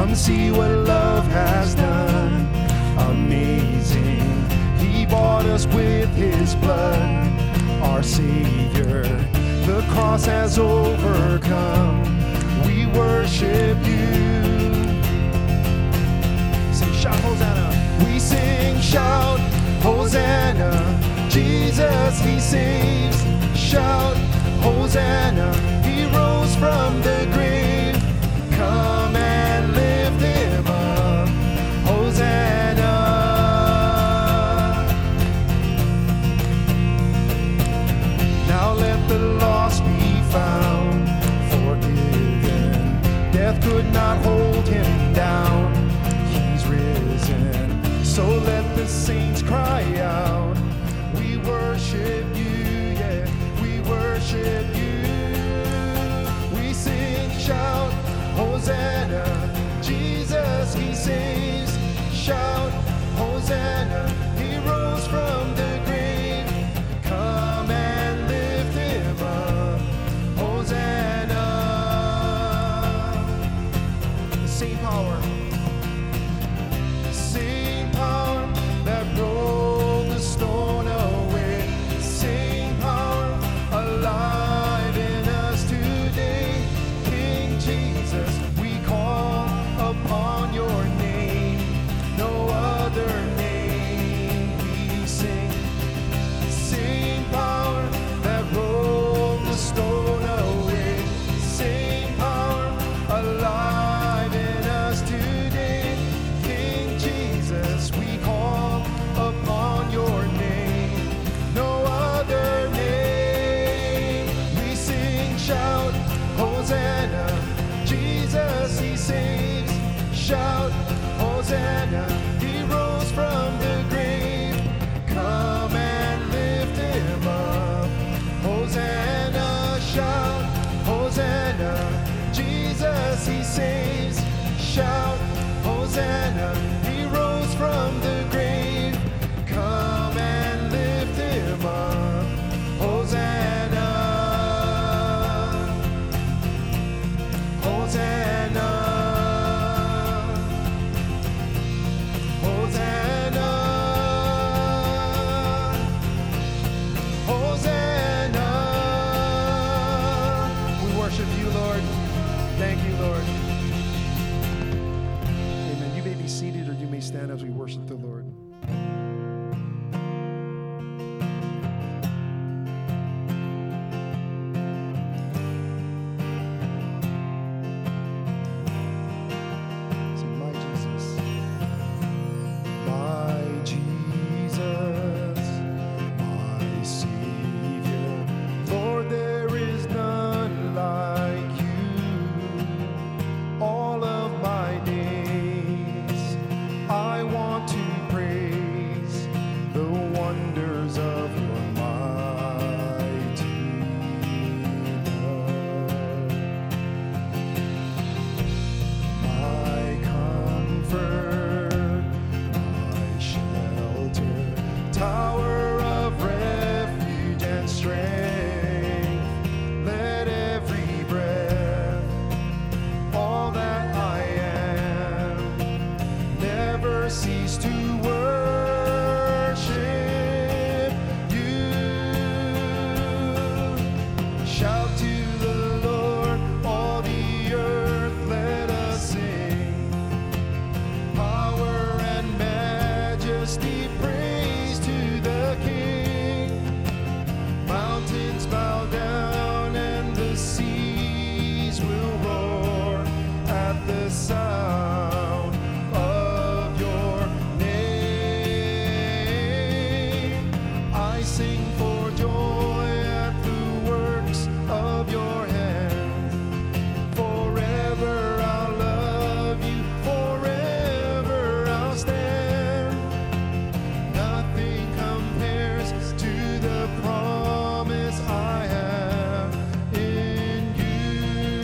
Come see what love has done. Amazing. He bought us with his blood. Our Savior, the cross has overcome. We worship you. Sing, shout, Hosanna. We sing, shout, Hosanna. Jesus, he saves. Shout, Hosanna. He rose from the grave. Come and lift him up. Hosanna. Now let the lost be found, forgiven. Death could not hold him down. He's risen. So let the saints cry out. We worship you, yeah, we worship you. We sing, shout, Hosanna. Jesus, he saves. Shout, Hosanna. He rose from the grave. Come and lift him up. Hosanna. The same power. The same power that rolled the stone away. The same power alive in us today. King Jesus, we call upon your name. No other name we sing. The same power that rolled the stone away. The same power alive in us today. King Jesus, we call upon your name. No other name we sing. Shout, Hosanna. Jesus, he saves. Shout, Hosanna. He rose from the grave. Come and lift him up. Hosanna. Shout, Hosanna. Jesus, he saves. Shout, Hosanna. He rose from the grave. Come and lift him up. Hosanna. Hosanna. Hosanna. Hosanna. We worship you, Lord. Thank you, Lord. Amen. You may be seated or you may stand as we worship the Lord. Sing, my Jesus. My Jesus, my Savior. Lord, there is none like you. All of my days, I want to praise the wonders of your mighty love. My comfort, my shelter, tower of refuge and strength. Let every breath, all that I am, never cease to worship you. Shout to the Lord, all the earth, let us sing. Power and majesty, praise to the King. Mountains bow down and the seas will roar at the sound of your name. I sing for joy at the works of your hands. Forever I'll love you, forever I'll stand. Nothing compares to the promise I have in you.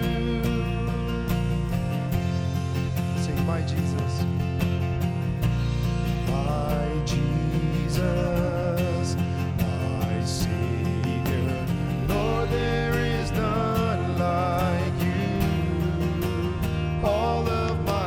Sing, my Jesus. My Jesus, my Savior. Lord, there is none like you. All of my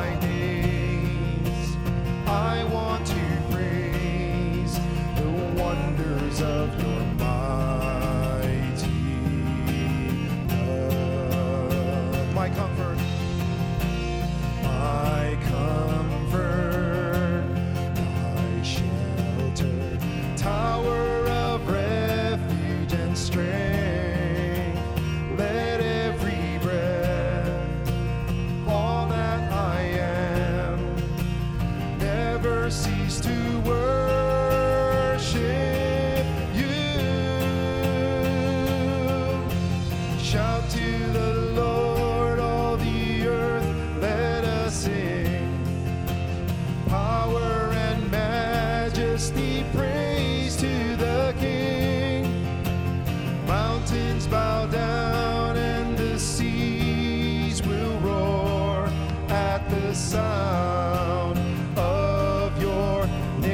at the sound of your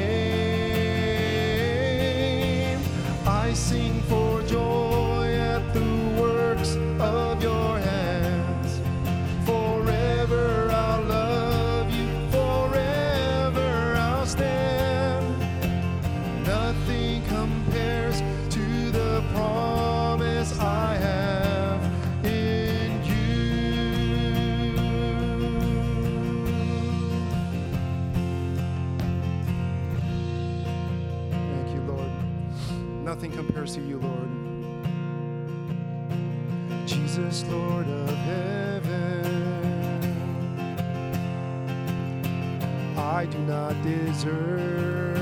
name. I sing for joy at the works of your hands. Forever I'll love you, forever I'll stand. Nothing compares to the promise I have in you. Thank you, Lord. Nothing compares to you, Lord. Jesus, Lord of heaven, I do not deserve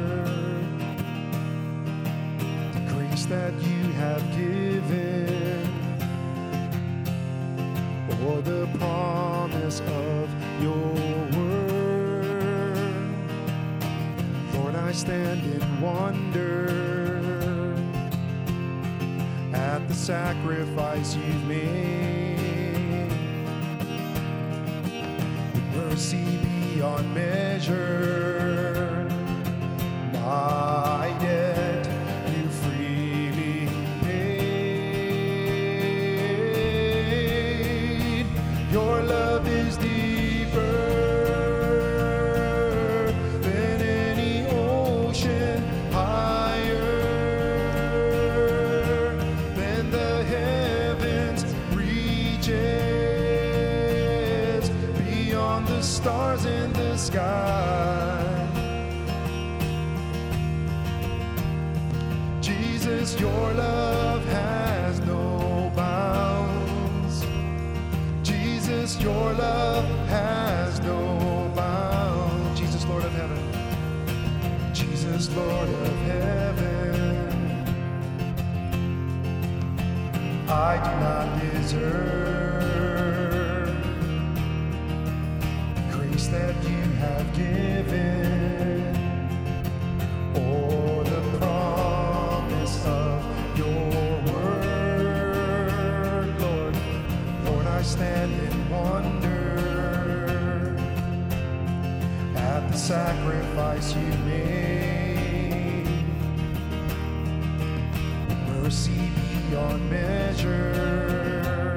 the grace that you have given, or the promise of your word. Lord, I stand in wonder at the sacrifice you've made. Mercy beyond measure, my debt you freely paid. Your love is deeper than any ocean, higher than the heavens reaches, beyond the stars in the sky. Jesus, your love has no bounds. Jesus, your love has no bounds. Jesus, Lord of heaven. Jesus, Lord of heaven, I do not deserve the grace that you have given, or the promise of your word. Lord, Lord, I stand in wonder at the sacrifice you made. Mercy beyond measure,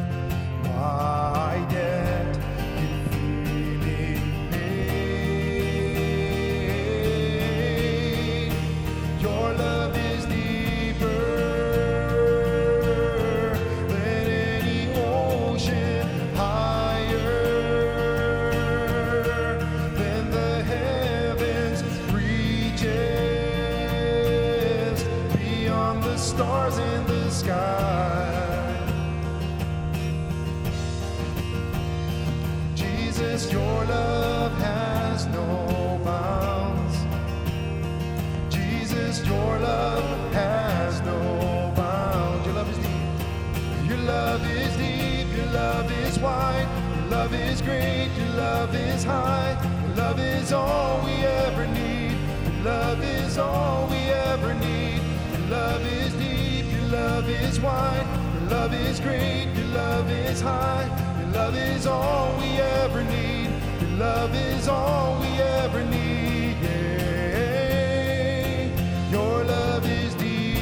my debt you freely paid. Your love is deeper than any ocean, higher than the heavens reaches, beyond the stars in the sky. Jesus, your love has no bounds. Jesus, your love has no bounds. Your love is deep. Your love is deep. Your love is wide. Your love is great. Your love is high. Your love is all we ever need. Your love is all we ever need. Your love is deep. Your love is wide. Your love is great. Your love is high. Your love is all we ever need. Your love is all we ever need. Yeah. Your love is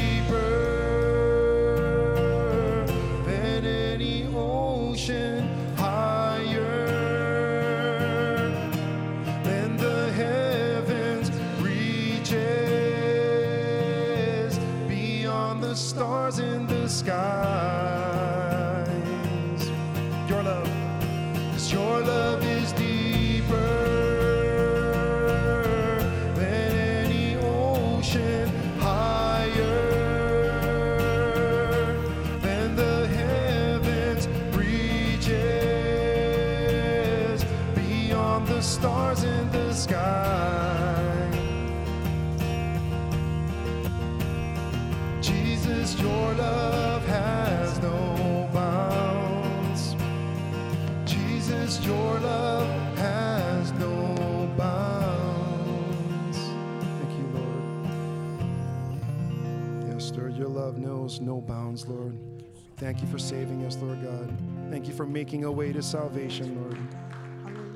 deeper than any ocean, higher than the heavens reaches, beyond the stars in the skies. Your love, 'cause your love is deeper than any ocean, higher than the heavens reaches, beyond the stars in the sky. Jesus, your love has no bounds. Jesus, your love has no bounds. Thank you, Lord. Yes, Lord, your love knows no bounds, Lord. Thank you for saving us, Lord God. Thank you for making a way to salvation, Lord.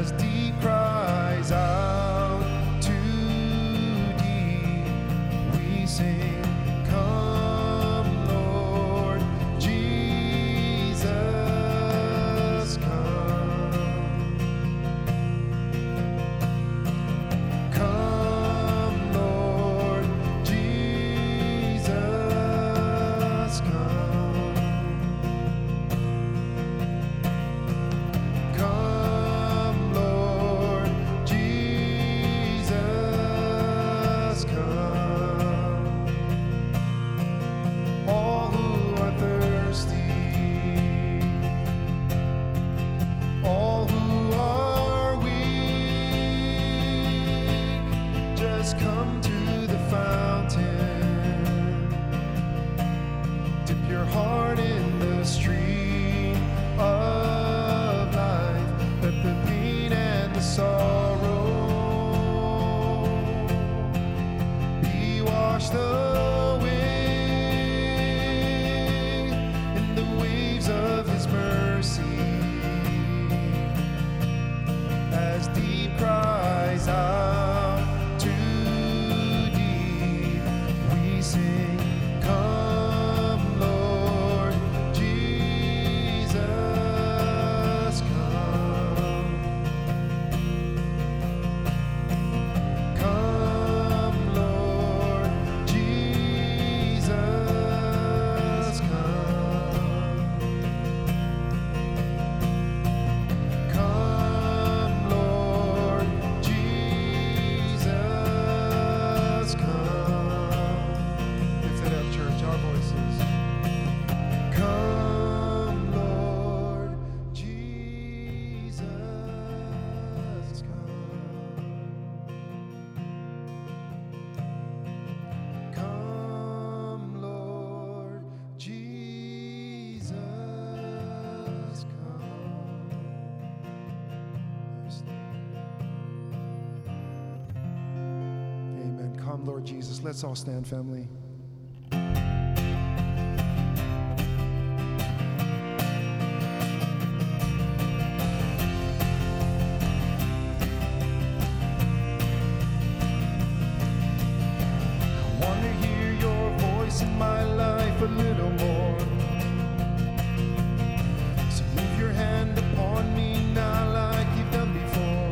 as deep cries out to deep, we sing, come, Lord Jesus, come. Come, Lord Jesus, come. Come, Lord Jesus, come. All who are thirsty, all who are weak, just come to the fountain. Dip your heart in the stream of life. Let the pain and the sorrow be washed away in the waves of His mercy. As deep cries out to deep, we sing, come, Lord Jesus, come. Come, Lord Jesus, come. Come, Lord Jesus, come. Lift it up, church, our voices. Come, Lord Jesus, come. Come, Lord Jesus, come. Yes, Lord. Amen. Come, Lord Jesus. Let's all stand, family. I want to hear your voice in my life a little more. So move your hand upon me now like you've done before.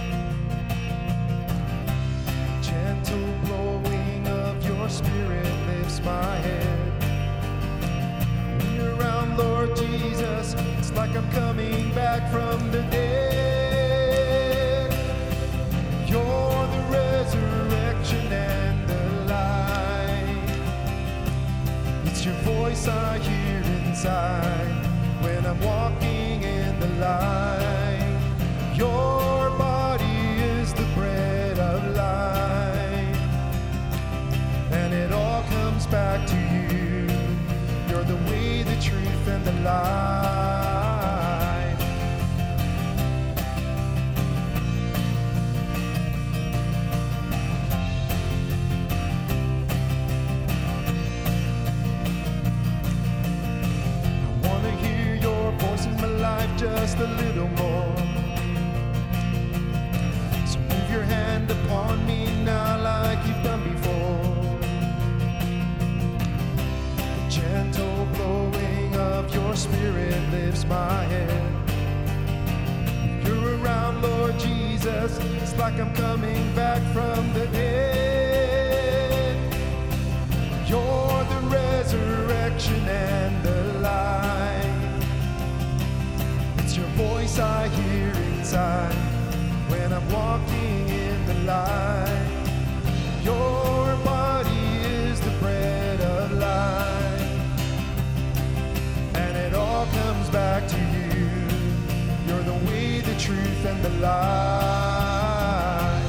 Gentle blowing of your spirit lifts my head. When you're around, Lord Jesus, it's like I'm coming back from the dead. You're the resurrection and the light. It's your voice I hear inside when I'm walking in the light. Your body is the bread of life, and it all comes back to you. You're the way, the truth, and the life. I want to hear your voice in my life just a little more. So move your hand upon me now like you've done before. The gentle blowing of your spirit lifts my head. When you're around, Lord Jesus, it's like I'm coming back from the dead. You're the resurrection and the light. It's your voice I hear inside when I'm walking in the light. Your body is the bread of life, and it all comes back to you. You're the way, the truth, and the life.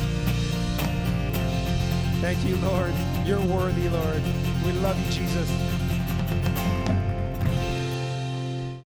Thank you, Lord. You're worthy, Lord. We love you, Jesus.